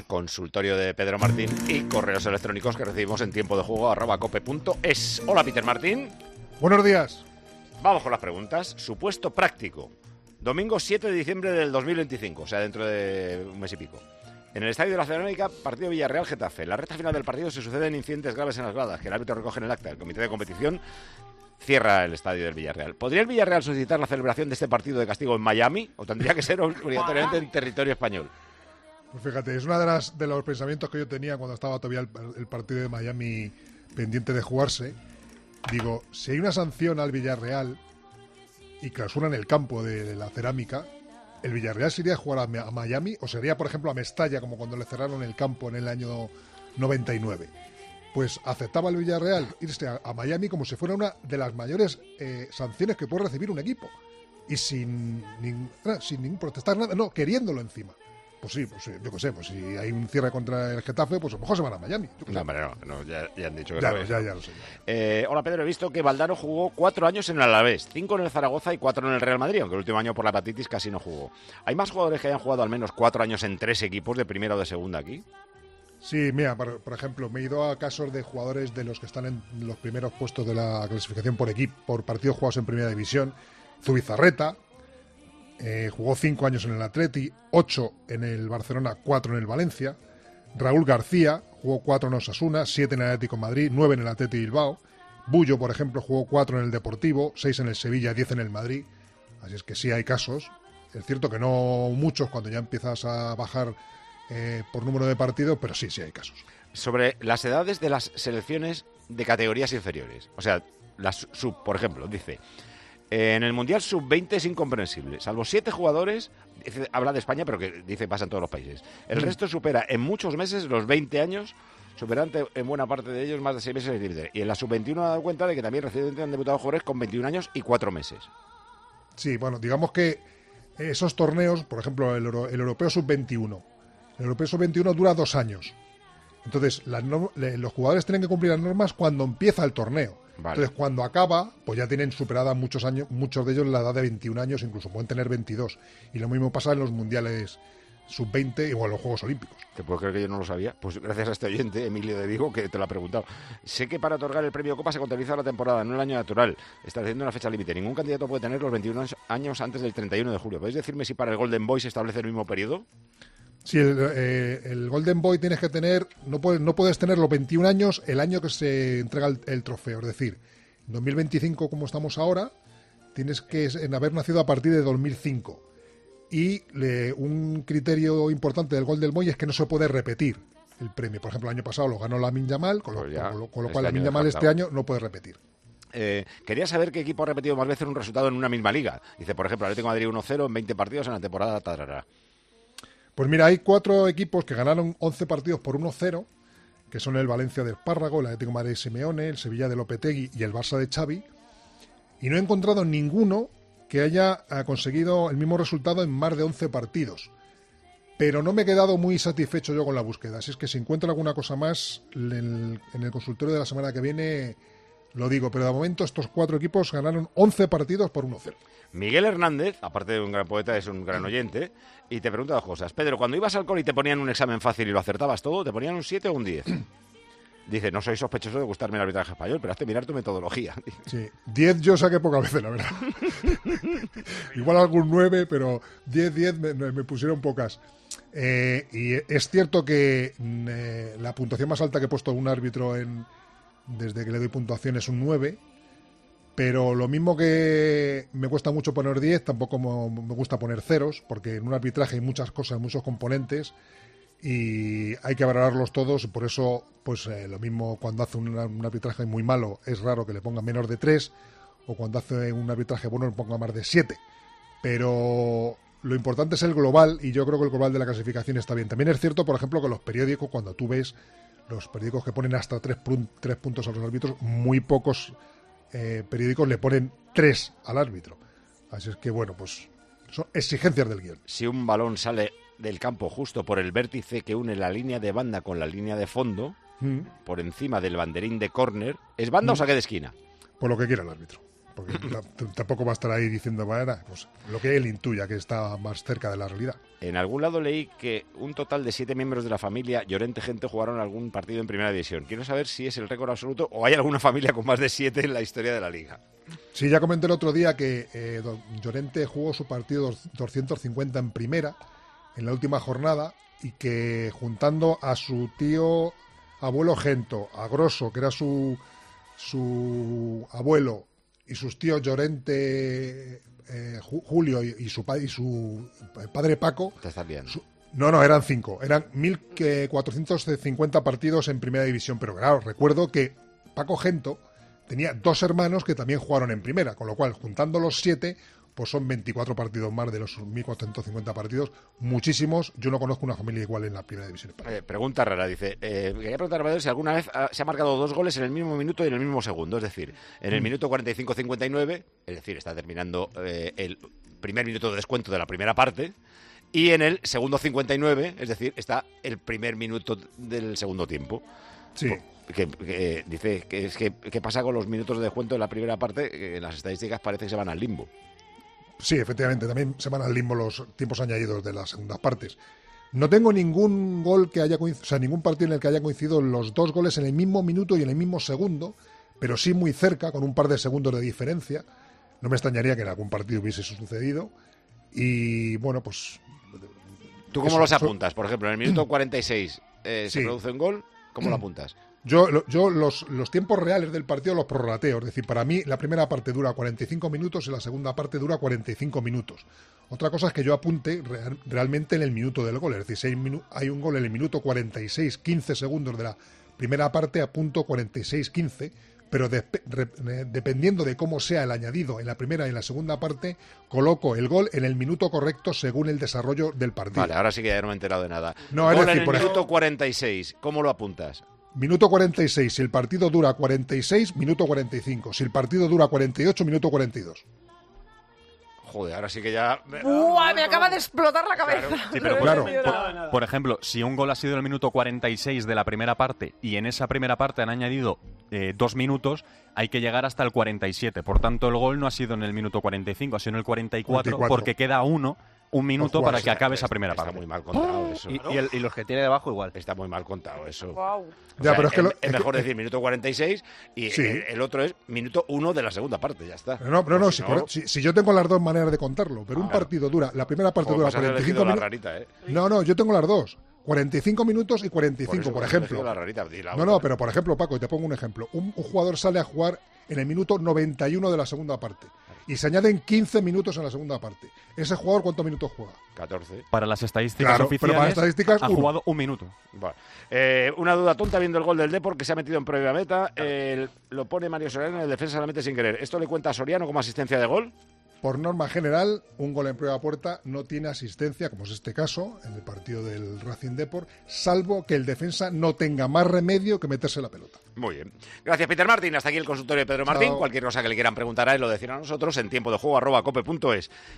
consultorio de Pedro Martín y correos electrónicos que recibimos en tiempodejuego@cope.es. Hola, Peter Martín. Buenos días. Vamos con las preguntas. Supuesto práctico. Domingo 7 de diciembre del 2025, o sea, dentro de un mes y pico. En el Estadio de la Cerámica, partido Villarreal-Getafe. En la recta final del partido se suceden incidentes graves en las gradas, que el árbitro recoge en el acta. El comité de competición cierra el estadio del Villarreal. ¿Podría el Villarreal solicitar la celebración de este partido de castigo en Miami o tendría que ser obligatoriamente en territorio español? Pues fíjate, es uno de los pensamientos que yo tenía cuando estaba todavía el partido de Miami pendiente de jugarse. Digo, si hay una sanción al Villarreal y clausura en el campo de la Cerámica, ¿el Villarreal se iría a jugar a Miami o sería, por ejemplo, a Mestalla, como cuando le cerraron el campo en el año 99? Pues aceptaba el Villarreal irse a Miami como si fuera una de las mayores sanciones que puede recibir un equipo. Y sin ningún protestar, nada, no, queriéndolo encima. Pues sí, yo qué sé, pues si hay un cierre contra el Getafe, pues a lo mejor se van a Miami. No, hombre, no, ya han dicho que ya, no. Ya lo sé. Hola, Pedro, he visto que Valdano jugó 4 años en el Alavés, 5 en el Zaragoza y 4 en el Real Madrid, aunque el último año por la hepatitis casi no jugó. ¿Hay más jugadores que hayan jugado al menos 4 años en 3 equipos de primera o de segunda aquí? Sí, mira, por ejemplo, me he ido a casos de jugadores de los que están en los primeros puestos de la clasificación por equipo, por partidos jugados en Primera División. Zubizarreta jugó 5 años en el Atleti, 8 en el Barcelona, 4 en el Valencia. Raúl García jugó 4 en Osasuna, 7 en el Atlético de Madrid, 9 en el Atleti Bilbao. Bullo, por ejemplo, jugó 4 en el Deportivo, 6 en el Sevilla, 10 en el Madrid. Así es que sí hay casos. Es cierto que no muchos cuando ya empiezas a bajar por número de partidos, pero sí hay casos. Sobre las edades de las selecciones de categorías inferiores, o sea, las sub, por ejemplo, dice, en el Mundial sub-20 es incomprensible, salvo 7 jugadores, habla de España, pero que dice pasa en todos los países. El resto supera en muchos meses los 20 años, superando en buena parte de ellos más de 6 meses de límite. Y en la sub-21 me he dado cuenta de que también recientemente han debutado jugadores con 21 años y 4 meses. Sí, bueno, digamos que esos torneos, por ejemplo, el Europeo sub-21, el Europeo sub-21 dura 2 años. Entonces, los jugadores tienen que cumplir las normas cuando empieza el torneo. Vale. Entonces, cuando acaba, pues ya tienen superada muchos de ellos la edad de 21 años, incluso pueden tener 22. Y lo mismo pasa en los mundiales sub-20 o en los Juegos Olímpicos. ¿Te puedo creer que yo no lo sabía? Pues gracias a este oyente, Emilio de Vigo, que te lo ha preguntado. Sé que para otorgar el premio Copa se contabiliza la temporada, no el año natural, estableciendo una fecha límite. Ningún candidato puede tener los 21 años antes del 31 de julio. ¿Podéis decirme si para el Golden Boy se establece el mismo periodo? Sí, el Golden Boy tienes que tener, no puedes tener los 21 años el año que se entrega el trofeo. Es decir, en 2025, como estamos ahora, tienes que haber nacido a partir de 2005. Y un criterio importante del Golden Boy es que no se puede repetir el premio. Por ejemplo, el año pasado lo ganó Lamine Yamal, con lo cual Lamine Yamal este año no puede repetir. Quería saber qué equipo ha repetido más veces un resultado en una misma liga. Dice, por ejemplo, Atlético de Madrid 1-0 en 20 partidos en la temporada tarara. Pues mira, hay 4 equipos que ganaron 11 partidos por 1-0, que son el Valencia de Espárrago, el Atlético de Madrid de Simeone, el Sevilla de Lopetegui y el Barça de Xavi. Y no he encontrado ninguno que haya conseguido el mismo resultado en más de 11 partidos. Pero no me he quedado muy satisfecho yo con la búsqueda. Así es que si encuentro alguna cosa más en el consultorio de la semana que viene, lo digo. Pero de momento estos 4 equipos ganaron 11 partidos por 1-0. Miguel Hernández, aparte de un gran poeta, es un gran oyente, y te pregunta 2 cosas. Pedro, cuando ibas al cole y te ponían un examen fácil y lo acertabas todo, ¿te ponían un 7 o un 10? Dice, no soy sospechoso de gustarme el arbitraje español, pero hazte mirar tu metodología. Sí, 10 yo saqué pocas veces, la verdad. Igual algún 9, pero 10 me pusieron pocas. Y es cierto que la puntuación más alta que he puesto a un árbitro desde que le doy puntuación es un 9, pero lo mismo que me cuesta mucho poner 10, tampoco me gusta poner ceros, porque en un arbitraje hay muchas cosas, muchos componentes, y hay que valorarlos todos. Por eso, pues lo mismo cuando hace un arbitraje muy malo, es raro que le ponga menos de 3, o cuando hace un arbitraje bueno le ponga más de 7. Pero lo importante es el global, y yo creo que el global de la clasificación está bien. También es cierto, por ejemplo, que los periódicos, cuando tú ves los periódicos que ponen hasta 3 puntos a los árbitros, muy pocos periódicos le ponen 3 al árbitro. Así es que, bueno, pues son exigencias del guión. Si un balón sale del campo justo por el vértice que une la línea de banda con la línea de fondo, por encima del banderín de córner, ¿es banda o saque de esquina? Por lo que quiera el árbitro. porque tampoco va a estar ahí diciendo, bueno, pues lo que él intuya, que está más cerca de la realidad. En algún lado leí que un total de 7 miembros de la familia Llorente Gente jugaron algún partido en Primera División. Quiero saber si es el récord absoluto o hay alguna familia con más de 7 en la historia de la Liga. Sí, ya comenté el otro día que Llorente jugó su partido 250 en Primera, en la última jornada, y que juntando a su tío abuelo Gento, a Grosso, que era su abuelo, y sus tíos Llorente, Julio y su padre Paco. Te estás viendo. No, eran 5. Eran 1.450 partidos en Primera División. Pero claro, recuerdo que Paco Gento tenía 2 hermanos que también jugaron en Primera, con lo cual, juntando los 7, pues son 24 partidos más de los 1.450 partidos. Muchísimos. Yo no conozco una familia igual en la Primera División. Pregunta rara, dice. Quería preguntar a si alguna vez se ha marcado 2 goles en el mismo minuto y en el mismo segundo. Es decir, en el minuto 45-59, es decir, está terminando el primer minuto de descuento de la primera parte, y en el segundo 59, es decir, está el primer minuto del segundo tiempo. Sí. Que dice ¿qué pasa con los minutos de descuento de la primera parte? En las estadísticas parece que se van al limbo. Sí, efectivamente, también se van al limbo los tiempos añadidos de las segundas partes. No tengo ningún gol que haya coincidido, o sea, ningún partido en el que haya coincidido los 2 goles en el mismo minuto y en el mismo segundo, pero sí muy cerca, con un par de segundos de diferencia. No me extrañaría que en algún partido hubiese sucedido. Y bueno, pues... ¿Tú cómo los apuntas? Por ejemplo, en el minuto 46 se produce un gol, ¿cómo lo apuntas? Yo los tiempos reales del partido los prorrateo. Es decir, para mí la primera parte dura 45 minutos y la segunda parte dura 45 minutos. Otra cosa es que yo apunte realmente en el minuto del gol. Es decir, si hay un gol en el minuto 46, 15 segundos de la primera parte, apunto 46, 15. Pero dependiendo de cómo sea el añadido en la primera y en la segunda parte, coloco el gol en el minuto correcto según el desarrollo del partido. Vale, ahora sí que ya no me he enterado de nada. No, gol es decir, en el minuto 46, ¿cómo lo apuntas? Minuto 46, si el partido dura 46, minuto 45. Si el partido dura 48, minuto 42. Joder, ahora sí que ya... ¡Buah! Me acaba de explotar la cabeza. Claro. Sí, pero Claro. por ejemplo, si un gol ha sido en el minuto 46 de la primera parte y en esa primera parte han añadido 2 minutos, hay que llegar hasta el 47. Por tanto, el gol no ha sido en el minuto 45, ha sido en el 44, porque queda un minuto para que acabe esa primera parte. Está muy mal contado eso. Y los que tiene debajo igual. Está muy mal contado eso. Wow. Ya, pero es que es mejor decir minuto 46 y Sí. el otro es minuto 1 de la segunda parte, ya está. No, Pues si yo tengo las dos maneras de contarlo, pero un partido dura, la primera parte dura 45 minutos. Rarita, ¿eh? No, yo tengo las dos. 45 minutos y 45, eso, por has elegido ejemplo. la rarita, di la No, otra. pero por ejemplo, Paco, y te pongo un ejemplo. Un jugador sale a jugar en el minuto 91 de la segunda parte y se añaden 15 minutos en la segunda parte. ¿Ese jugador cuántos minutos juega? 14. Para las estadísticas Claro, oficiales, pero para las estadísticas, ha uno. jugado un minuto. Vale. Una duda tonta viendo el gol del Depor que se ha metido en previa meta. Lo pone Mario Soriano, el defensa la mete sin querer. ¿Esto le cuenta a Soriano como asistencia de gol? Por norma general, un gol en prueba a puerta no tiene asistencia, como es este caso, en el partido del Racing Depor, salvo que el defensa no tenga más remedio que meterse la pelota. Muy bien. Gracias, Peter Martín. Hasta aquí el consultorio de Pedro Martín. Chao. Cualquier cosa que le quieran preguntar a él lo decir a nosotros en tiempo de juego @cope.es.